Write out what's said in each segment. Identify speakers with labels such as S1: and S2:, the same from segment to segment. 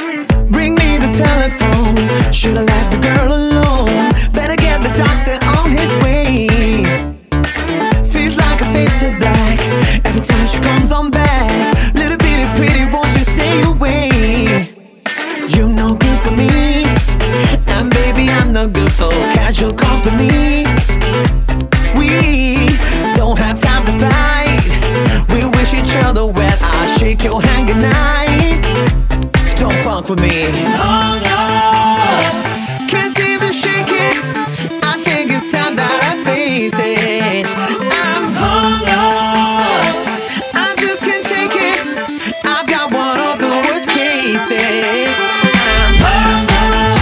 S1: Bring me the telephone. Should've left the girl alone. Better get the doctor on his way. Feels like a fade to black every time she comes on back. Little bitty pretty, won't you stay away? You're no good for me, and baby I'm no good for casual company. We don't have time to fight. We wish each other well. I shake your hand goodnight. Don't fuck with me. Oh no, can't seem to shake it. I think it's time that I face it. I'm hung up, I just can't take it. I've got one of the worst cases. I'm hung up.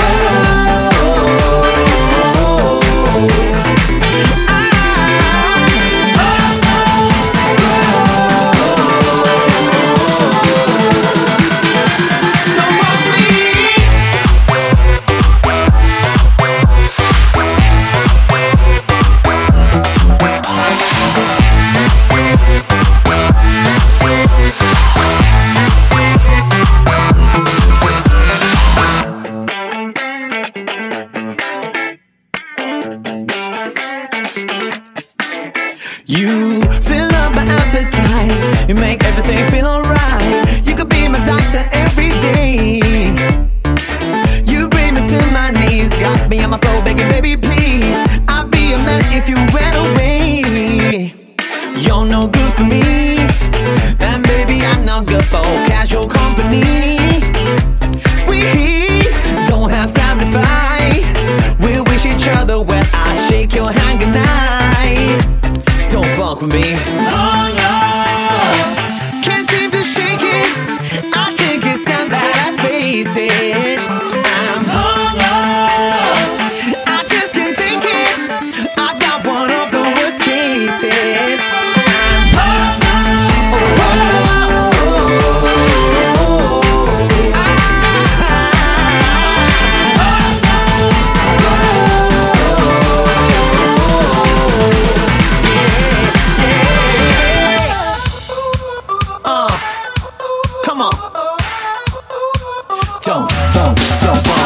S1: You fill up my appetite. You make everything feel alright. You could be my doctor every day. You bring me to my knees. Got me on my floor begging, baby, please. I'd be a mess if you ran away. You're no good for me, and baby, I'm not good for casual company. We don't have time to fight. We wish each other well. I shake your hand goodnight. Don't fuck with me. Oh no, can't seem to shake it. I think it's time that I face it. I'm hung up, I just can't take it. I've got one of the worst cases. I'm hung Come on. Don't